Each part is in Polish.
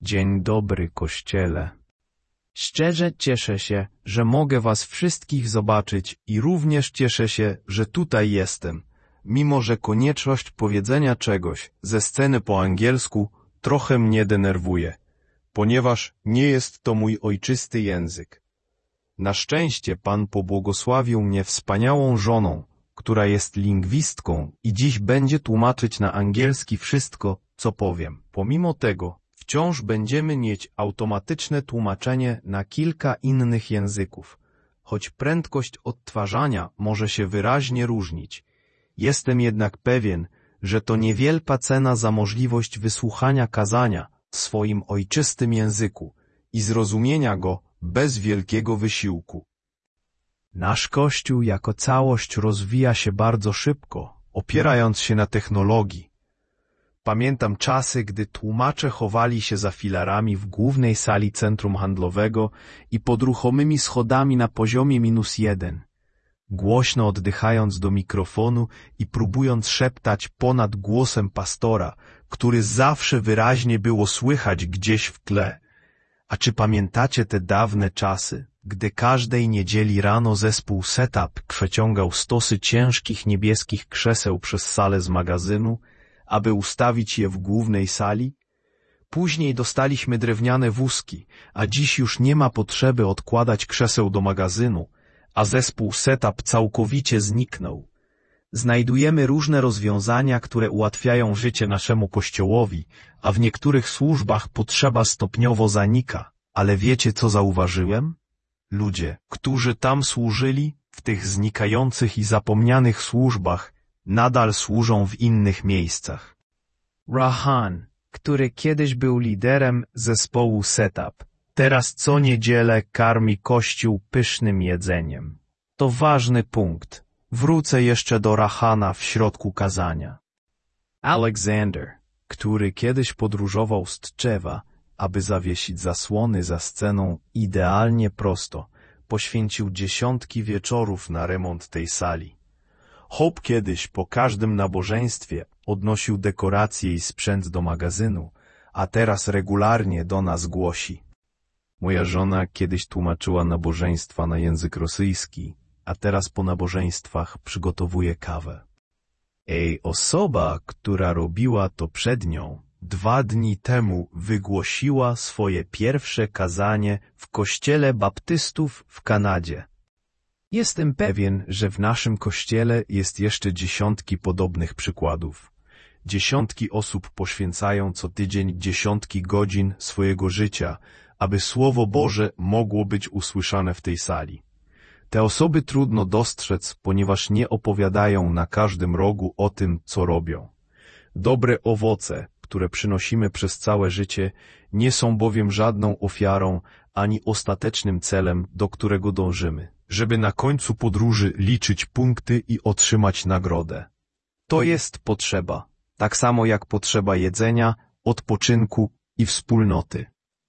Dzień dobry, Kościele. Szczerze cieszę się, że mogę was wszystkich zobaczyć i również cieszę się, że tutaj jestem, mimo że konieczność powiedzenia czegoś ze sceny po angielsku trochę mnie denerwuje, ponieważ nie jest to mój ojczysty język. Na szczęście Pan pobłogosławił mnie wspaniałą żoną, która jest lingwistką i dziś będzie tłumaczyć na angielski wszystko, co powiem. Pomimo tego, wciąż będziemy mieć automatyczne tłumaczenie na kilka innych języków, choć prędkość odtwarzania może się wyraźnie różnić. Jestem jednak pewien, że to niewielka cena za możliwość wysłuchania kazania w swoim ojczystym języku i zrozumienia go bez wielkiego wysiłku. Nasz Kościół jako całość rozwija się bardzo szybko, opierając się na technologii. Pamiętam czasy, gdy tłumacze chowali się za filarami w głównej sali centrum handlowego i pod ruchomymi schodami na poziomie -1, głośno oddychając do mikrofonu i próbując szeptać ponad głosem pastora, który zawsze wyraźnie było słychać gdzieś w tle. A czy pamiętacie te dawne czasy, gdy każdej niedzieli rano zespół Setup przeciągał stosy ciężkich niebieskich krzeseł przez salę z magazynu, aby ustawić je w głównej sali? Później dostaliśmy drewniane wózki, a dziś już nie ma potrzeby odkładać krzeseł do magazynu, a zespół Setup całkowicie zniknął. Znajdujemy różne rozwiązania, które ułatwiają życie naszemu Kościołowi, a w niektórych służbach potrzeba stopniowo zanika. Ale wiecie, co zauważyłem? Ludzie, którzy tam służyli, w tych znikających i zapomnianych służbach, nadal służą w innych miejscach. Rahan, który kiedyś był liderem zespołu Setup, teraz co niedzielę karmi Kościół pysznym jedzeniem. To ważny punkt. Wrócę jeszcze do Rahana w środku kazania. Alexander, który kiedyś podróżował z Tczewa, aby zawiesić zasłony za sceną idealnie prosto, poświęcił dziesiątki wieczorów na remont tej sali. Hope kiedyś po każdym nabożeństwie odnosił dekoracje i sprzęt do magazynu, a teraz regularnie do nas głosi. Moja żona kiedyś tłumaczyła nabożeństwa na język rosyjski, a teraz po nabożeństwach przygotowuje kawę. Osoba, która robiła to przed nią, 2 dni temu wygłosiła swoje pierwsze kazanie w kościele baptystów w Kanadzie. Jestem pewien, że w naszym kościele jest jeszcze dziesiątki podobnych przykładów. Dziesiątki osób poświęcają co tydzień dziesiątki godzin swojego życia, aby Słowo Boże mogło być usłyszane w tej sali. Te osoby trudno dostrzec, ponieważ nie opowiadają na każdym rogu o tym, co robią. Dobre owoce, które przynosimy przez całe życie, nie są bowiem żadną ofiarą ani ostatecznym celem, do którego dążymy, żeby na końcu podróży liczyć punkty i otrzymać nagrodę. To jest potrzeba, tak samo jak potrzeba jedzenia, odpoczynku i wspólnoty.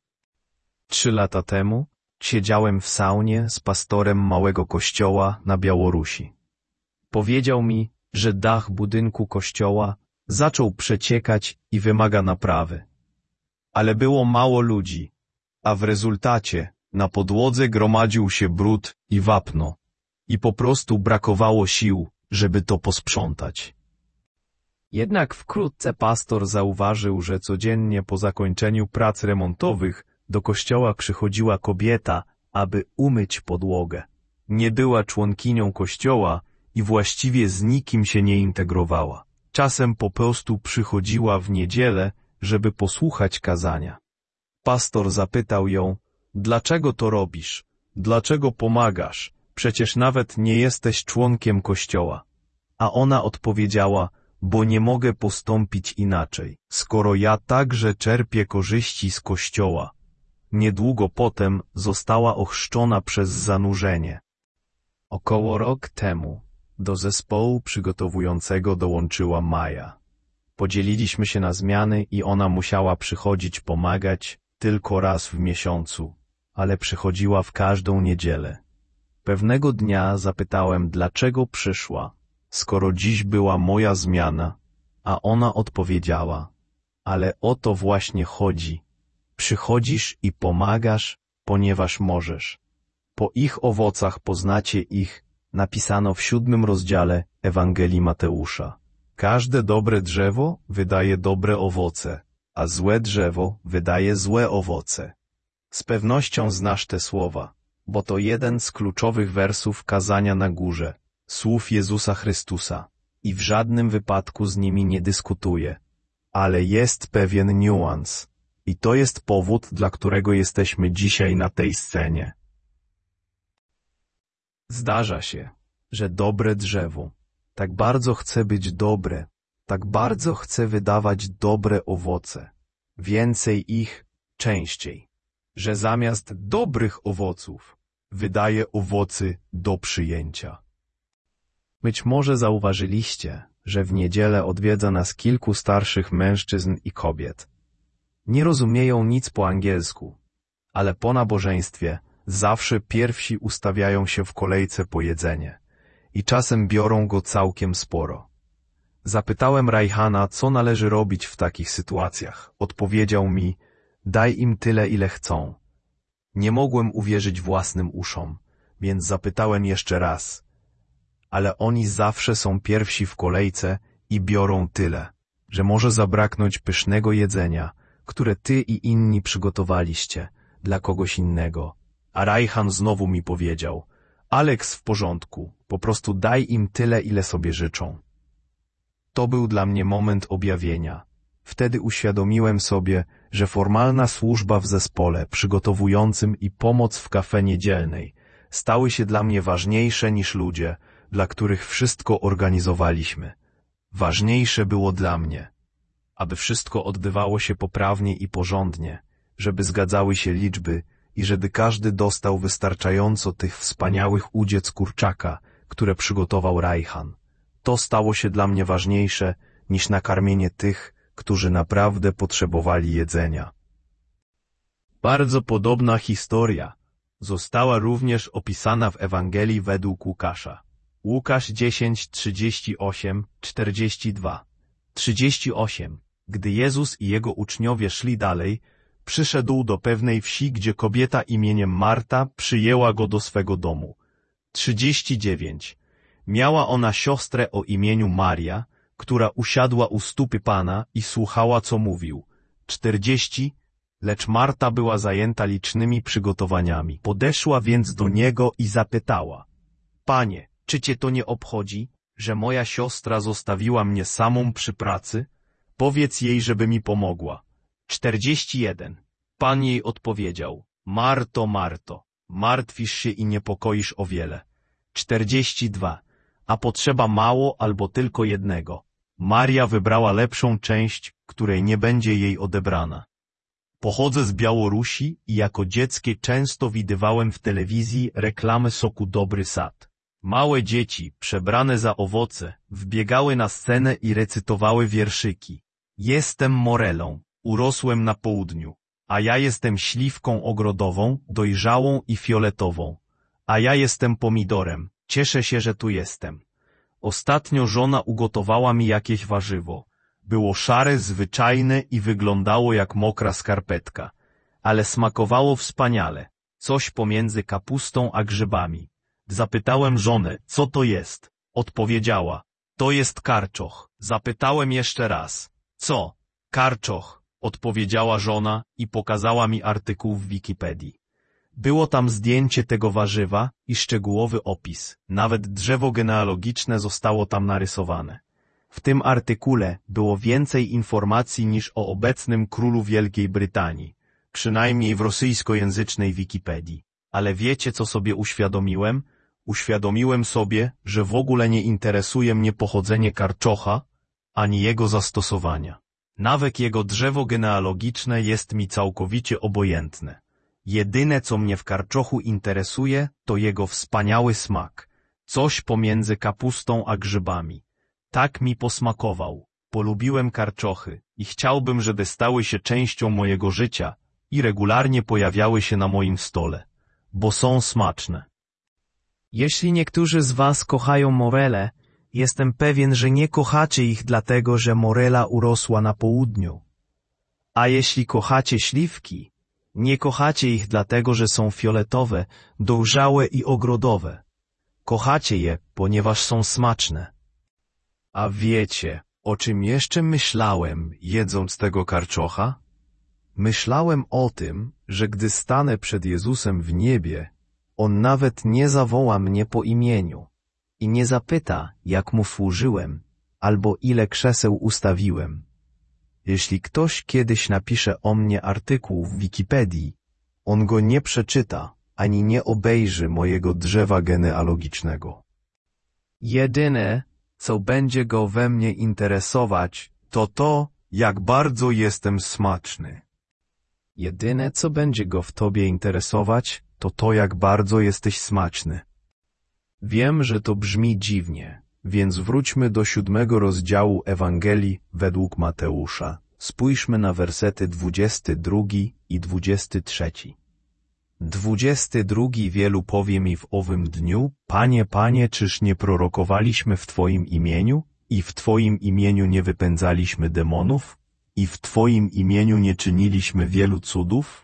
3 lata temu siedziałem w saunie z pastorem małego kościoła na Białorusi. Powiedział mi, że dach budynku kościoła zaczął przeciekać i wymaga naprawy. Ale było mało ludzi, a w rezultacie na podłodze gromadził się brud i wapno i po prostu brakowało sił, żeby to posprzątać. Jednak wkrótce pastor zauważył, że codziennie po zakończeniu prac remontowych do kościoła przychodziła kobieta, aby umyć podłogę. Nie była członkinią kościoła i właściwie z nikim się nie integrowała. Czasem po prostu przychodziła w niedzielę, żeby posłuchać kazania. Pastor zapytał ją, dlaczego to robisz? Dlaczego pomagasz? Przecież nawet nie jesteś członkiem kościoła. A ona odpowiedziała, bo nie mogę postąpić inaczej, skoro ja także czerpię korzyści z kościoła. Niedługo potem została ochrzczona przez zanurzenie. Około rok temu do zespołu przygotowującego dołączyła Maja. Podzieliliśmy się na zmiany i ona musiała przychodzić pomagać tylko raz w miesiącu, ale przychodziła w każdą niedzielę. Pewnego dnia zapytałem, dlaczego przyszła, skoro dziś była moja zmiana, a ona odpowiedziała, ale o to właśnie chodzi. Przychodzisz i pomagasz, ponieważ możesz. Po ich owocach poznacie ich, napisano w 7 rozdziale Ewangelii Mateusza. Każde dobre drzewo wydaje dobre owoce, a złe drzewo wydaje złe owoce. Z pewnością znasz te słowa, bo to jeden z kluczowych wersów kazania na górze, słów Jezusa Chrystusa, i w żadnym wypadku z nimi nie dyskutuję. Ale jest pewien niuans, i to jest powód, dla którego jesteśmy dzisiaj na tej scenie. Zdarza się, że dobre drzewo tak bardzo chce być dobre, tak bardzo chce wydawać dobre owoce, więcej ich, częściej, że zamiast dobrych owoców wydaje owoce do przyjęcia. Być może zauważyliście, że w niedzielę odwiedza nas kilku starszych mężczyzn i kobiet. Nie rozumieją nic po angielsku, ale po nabożeństwie zawsze pierwsi ustawiają się w kolejce po jedzenie i czasem biorą go całkiem sporo. Zapytałem Rajhana, co należy robić w takich sytuacjach. Odpowiedział mi, daj im tyle, ile chcą. Nie mogłem uwierzyć własnym uszom, więc zapytałem jeszcze raz. Ale oni zawsze są pierwsi w kolejce i biorą tyle, że może zabraknąć pysznego jedzenia, które ty i inni przygotowaliście dla kogoś innego. A Rajhan znowu mi powiedział, Alex, w porządku, po prostu daj im tyle, ile sobie życzą. To był dla mnie moment objawienia. Wtedy uświadomiłem sobie, że formalna służba w zespole przygotowującym i pomoc w kafe niedzielnej stały się dla mnie ważniejsze niż ludzie, dla których wszystko organizowaliśmy. Ważniejsze było dla mnie, aby wszystko odbywało się poprawnie i porządnie, żeby zgadzały się liczby i żeby każdy dostał wystarczająco tych wspaniałych udziec kurczaka, które przygotował Rajhan. To stało się dla mnie ważniejsze niż nakarmienie tych, którzy naprawdę potrzebowali jedzenia. Bardzo podobna historia została również opisana w Ewangelii według Łukasza. Łukasz 10, 38, 42. 38. Gdy Jezus i jego uczniowie szli dalej, przyszedł do pewnej wsi, gdzie kobieta imieniem Marta przyjęła go do swego domu. 39. Miała ona siostrę o imieniu Maria, która usiadła u stóp Pana i słuchała, co mówił. 40. Lecz Marta była zajęta licznymi przygotowaniami. Podeszła więc do niego i zapytała: Panie, czy cię to nie obchodzi, że moja siostra zostawiła mnie samą przy pracy? Powiedz jej, żeby mi pomogła. 41. Pan jej odpowiedział: Marto, Marto, martwisz się i niepokoisz o wiele. 42. A potrzeba mało albo tylko jednego. Maria wybrała lepszą część, której nie będzie jej odebrana. Pochodzę z Białorusi i jako dziecko często widywałem w telewizji reklamy soku Dobry Sad. Małe dzieci, przebrane za owoce, wbiegały na scenę i recytowały wierszyki. Jestem morelą, urosłem na południu, a ja jestem śliwką ogrodową, dojrzałą i fioletową. A ja jestem pomidorem, cieszę się, że tu jestem. Ostatnio żona ugotowała mi jakieś warzywo. Było szare, zwyczajne i wyglądało jak mokra skarpetka, ale smakowało wspaniale, coś pomiędzy kapustą a grzybami. Zapytałem żonę, co to jest. Odpowiedziała: to jest karczoch. Zapytałem jeszcze raz: co? Karczoch, odpowiedziała żona i pokazała mi artykuł w Wikipedii. Było tam zdjęcie tego warzywa i szczegółowy opis, nawet drzewo genealogiczne zostało tam narysowane. W tym artykule było więcej informacji niż o obecnym królu Wielkiej Brytanii, przynajmniej w rosyjskojęzycznej Wikipedii. Ale wiecie, co sobie uświadomiłem? Uświadomiłem sobie, że w ogóle nie interesuje mnie pochodzenie karczocha, ani jego zastosowania. Nawet jego drzewo genealogiczne jest mi całkowicie obojętne. Jedyne, co mnie w karczochu interesuje, to jego wspaniały smak. Coś pomiędzy kapustą a grzybami. Tak mi posmakował. Polubiłem karczochy i chciałbym, żeby stały się częścią mojego życia i regularnie pojawiały się na moim stole, bo są smaczne. Jeśli niektórzy z was kochają morele, jestem pewien, że nie kochacie ich dlatego, że morela urosła na południu. A jeśli kochacie śliwki, nie kochacie ich dlatego, że są fioletowe, dojrzałe i ogrodowe. Kochacie je, ponieważ są smaczne. A wiecie, o czym jeszcze myślałem, jedząc tego karczocha? Myślałem o tym, że gdy stanę przed Jezusem w niebie, On nawet nie zawoła mnie po imieniu I nie zapyta, jak mu służyłem, albo ile krzeseł ustawiłem. Jeśli ktoś kiedyś napisze o mnie artykuł w Wikipedii, on go nie przeczyta, ani nie obejrzy mojego drzewa genealogicznego. Jedyne, co będzie go we mnie interesować, to, jak bardzo jestem smaczny. Jedyne, co będzie go w tobie interesować, to, jak bardzo jesteś smaczny. Wiem, że to brzmi dziwnie, więc wróćmy do 7 rozdziału Ewangelii według Mateusza. Spójrzmy na wersety 22 i 23. 22 Wielu powie mi w owym dniu: Panie, Panie, czyż nie prorokowaliśmy w Twoim imieniu i w Twoim imieniu nie wypędzaliśmy demonów i w Twoim imieniu nie czyniliśmy wielu cudów?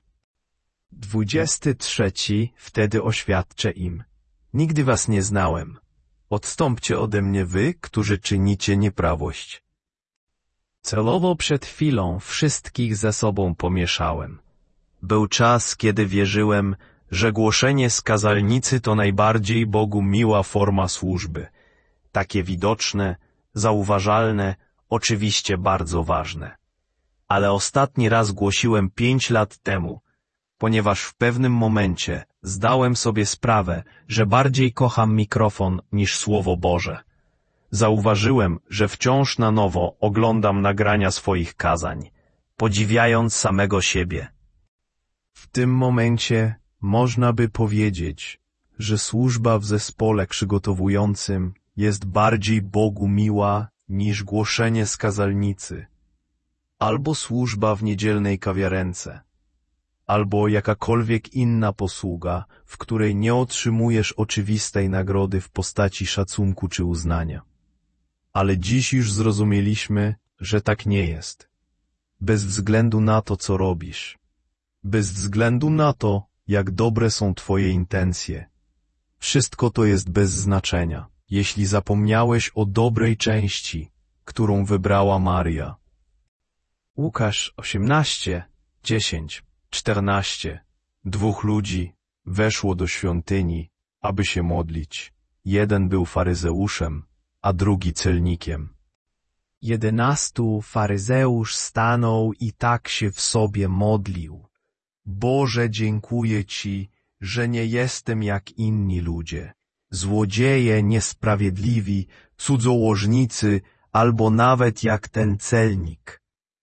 23 Wtedy oświadczę im: Nigdy was nie znałem. Odstąpcie ode mnie wy, którzy czynicie nieprawość. Celowo przed chwilą wszystkich ze sobą pomieszałem. Był czas, kiedy wierzyłem, że głoszenie z kazalnicy to najbardziej Bogu miła forma służby. Takie widoczne, zauważalne, oczywiście bardzo ważne. Ale ostatni raz głosiłem 5 lat temu, ponieważ w pewnym momencie zdałem sobie sprawę, że bardziej kocham mikrofon niż Słowo Boże. Zauważyłem, że wciąż na nowo oglądam nagrania swoich kazań, podziwiając samego siebie. W tym momencie można by powiedzieć, że służba w zespole przygotowującym jest bardziej Bogu miła niż głoszenie z kazalnicy, albo służba w niedzielnej kawiarence, albo jakakolwiek inna posługa, w której nie otrzymujesz oczywistej nagrody w postaci szacunku czy uznania. Ale dziś już zrozumieliśmy, że tak nie jest. Bez względu na to, co robisz. Bez względu na to, jak dobre są twoje intencje. Wszystko to jest bez znaczenia, jeśli zapomniałeś o dobrej części, którą wybrała Maria. Łukasz 18, 10, 14. 2 ludzi weszło do świątyni, aby się modlić. Jeden był faryzeuszem, a drugi celnikiem. 11 faryzeusz stanął i tak się w sobie modlił. Boże, dziękuję Ci, że nie jestem jak inni ludzie, złodzieje, niesprawiedliwi, cudzołożnicy, albo nawet jak ten celnik.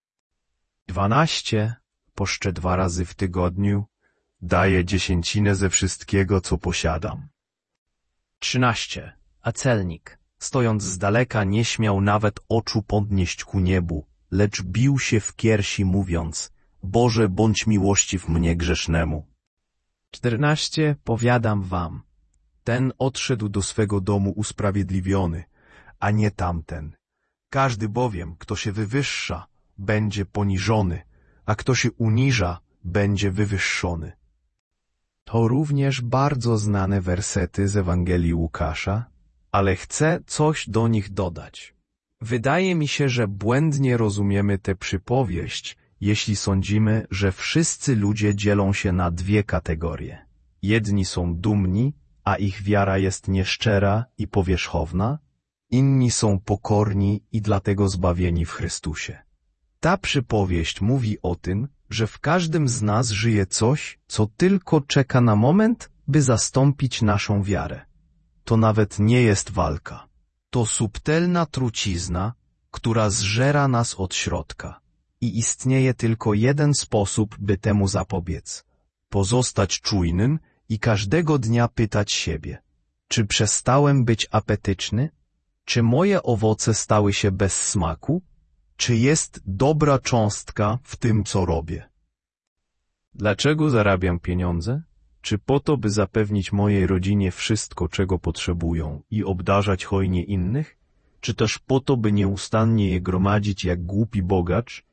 12. Poszczę 2 razy w tygodniu, daję 10% ze wszystkiego, co posiadam. 13. A celnik, stojąc z daleka, nie śmiał nawet oczu podnieść ku niebu, lecz bił się w piersi, mówiąc: Boże, bądź miłościw mnie grzesznemu. 14. Powiadam wam, ten odszedł do swego domu usprawiedliwiony, a nie tamten. Każdy bowiem, kto się wywyższa, będzie poniżony, a kto się uniża, będzie wywyższony. To również bardzo znane wersety z Ewangelii Łukasza, ale chcę coś do nich dodać. Wydaje mi się, że błędnie rozumiemy tę przypowieść, jeśli sądzimy, że wszyscy ludzie dzielą się na 2 kategorie. Jedni są dumni, a ich wiara jest nieszczera i powierzchowna, inni są pokorni i dlatego zbawieni w Chrystusie. Ta przypowieść mówi o tym, że w każdym z nas żyje coś, co tylko czeka na moment, by zastąpić naszą wiarę. To nawet nie jest walka. To subtelna trucizna, która zżera nas od środka. I istnieje tylko jeden sposób, by temu zapobiec. Pozostać czujnym i każdego dnia pytać siebie: czy przestałem być apetyczny? Czy moje owoce stały się bez smaku? Czy jest dobra cząstka w tym, co robię? Dlaczego zarabiam pieniądze? Czy po to, by zapewnić mojej rodzinie wszystko, czego potrzebują i obdarzać hojnie innych? Czy też po to, by nieustannie je gromadzić jak głupi bogacz,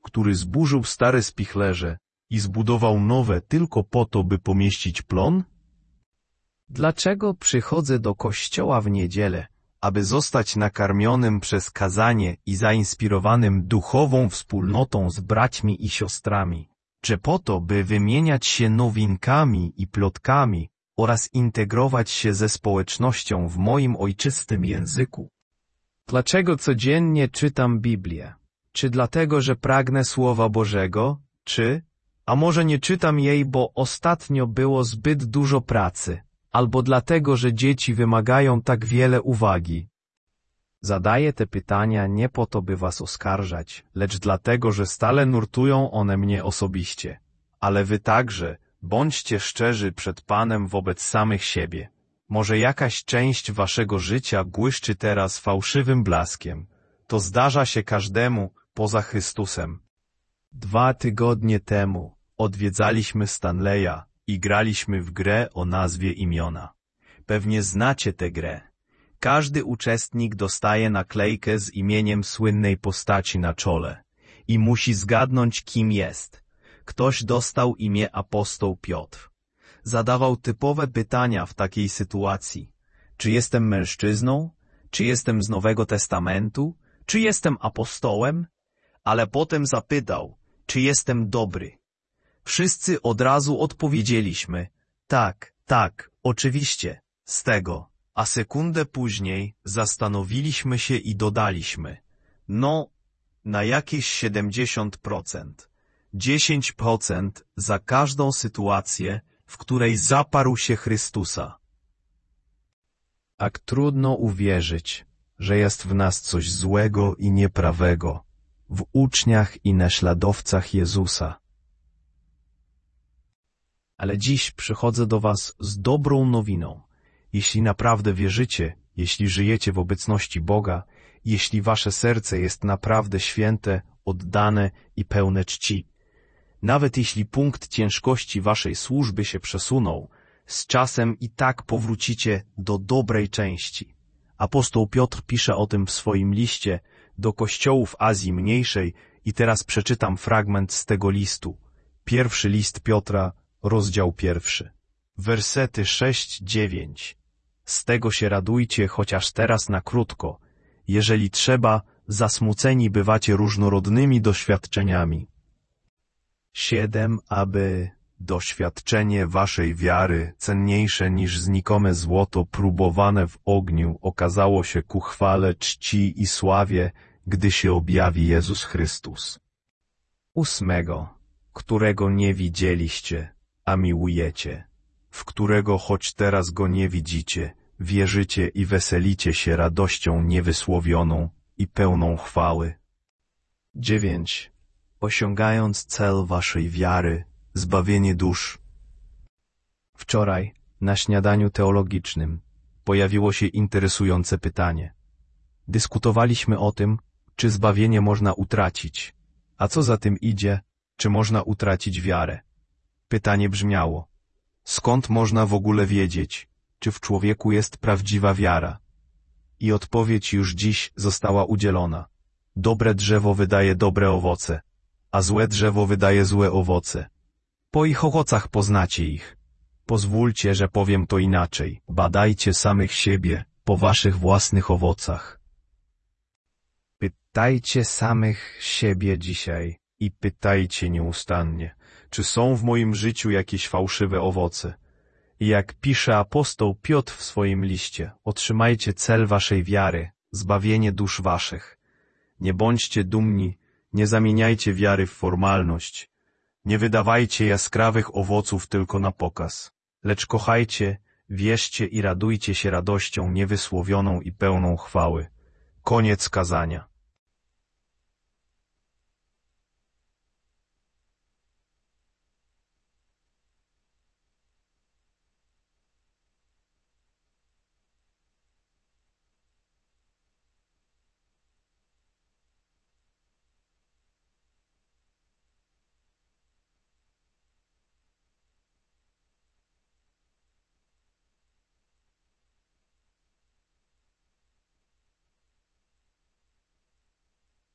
który zburzył stare spichlerze i zbudował nowe tylko po to, by pomieścić plon? Dlaczego przychodzę do kościoła w niedzielę? Aby zostać nakarmionym przez kazanie i zainspirowanym duchową wspólnotą z braćmi i siostrami, czy po to, by wymieniać się nowinkami i plotkami oraz integrować się ze społecznością w moim ojczystym języku? Dlaczego codziennie czytam Biblię? Czy dlatego, że pragnę Słowa Bożego? A może nie czytam jej, bo ostatnio było zbyt dużo pracy? Albo dlatego, że dzieci wymagają tak wiele uwagi? Zadaję te pytania nie po to, by was oskarżać, lecz dlatego, że stale nurtują one mnie osobiście. Ale wy także, bądźcie szczerzy przed Panem wobec samych siebie. Może jakaś część waszego życia błyszczy teraz fałszywym blaskiem. To zdarza się każdemu, poza Chrystusem. 2 tygodnie temu odwiedzaliśmy Stanleya i graliśmy w grę o nazwie Imiona. Pewnie znacie tę grę. Każdy uczestnik dostaje naklejkę z imieniem słynnej postaci na czole i musi zgadnąć, kim jest. Ktoś dostał imię apostoł Piotr. Zadawał typowe pytania w takiej sytuacji. Czy jestem mężczyzną? Czy jestem z Nowego Testamentu? Czy jestem apostołem? Ale potem zapytał, czy jestem dobry. Wszyscy od razu odpowiedzieliśmy, tak, oczywiście, z tego. A sekundę później zastanowiliśmy się i dodaliśmy, na jakieś 70%. 10% za każdą sytuację, w której zaparł się Chrystusa. Tak trudno uwierzyć, że jest w nas coś złego i nieprawego, w uczniach i naśladowcach Jezusa. Ale dziś przychodzę do was z dobrą nowiną. Jeśli naprawdę wierzycie, jeśli żyjecie w obecności Boga, jeśli wasze serce jest naprawdę święte, oddane i pełne czci, nawet jeśli punkt ciężkości waszej służby się przesunął, z czasem i tak powrócicie do dobrej części. Apostoł Piotr pisze o tym w swoim liście do kościołów Azji Mniejszej i teraz przeczytam fragment z tego listu. Pierwszy list Piotra, rozdział 1. Wersety 6-9. Z tego się radujcie, chociaż teraz na krótko. Jeżeli trzeba, zasmuceni bywacie różnorodnymi doświadczeniami. 7. Aby doświadczenie waszej wiary, cenniejsze niż znikome złoto próbowane w ogniu, okazało się ku chwale, czci i sławie, gdy się objawi Jezus Chrystus. 8. Którego nie widzieliście, a miłujecie, w którego choć teraz go nie widzicie, wierzycie i weselicie się radością niewysłowioną i pełną chwały. 9. Osiągając cel waszej wiary, zbawienie dusz. Wczoraj, na śniadaniu teologicznym, pojawiło się interesujące pytanie. Dyskutowaliśmy o tym, czy zbawienie można utracić, a co za tym idzie, czy można utracić wiarę. Pytanie brzmiało, skąd można w ogóle wiedzieć, czy w człowieku jest prawdziwa wiara? I odpowiedź już dziś została udzielona. Dobre drzewo wydaje dobre owoce, a złe drzewo wydaje złe owoce. Po ich owocach poznacie ich. Pozwólcie, że powiem to inaczej. Badajcie samych siebie po waszych własnych owocach. Pytajcie samych siebie dzisiaj i pytajcie nieustannie, czy są w moim życiu jakieś fałszywe owoce. I jak pisze apostoł Piotr w swoim liście, otrzymajcie cel waszej wiary, zbawienie dusz waszych. Nie bądźcie dumni, nie zamieniajcie wiary w formalność. Nie wydawajcie jaskrawych owoców tylko na pokaz, lecz kochajcie, wierzcie i radujcie się radością niewysłowioną i pełną chwały. Koniec kazania.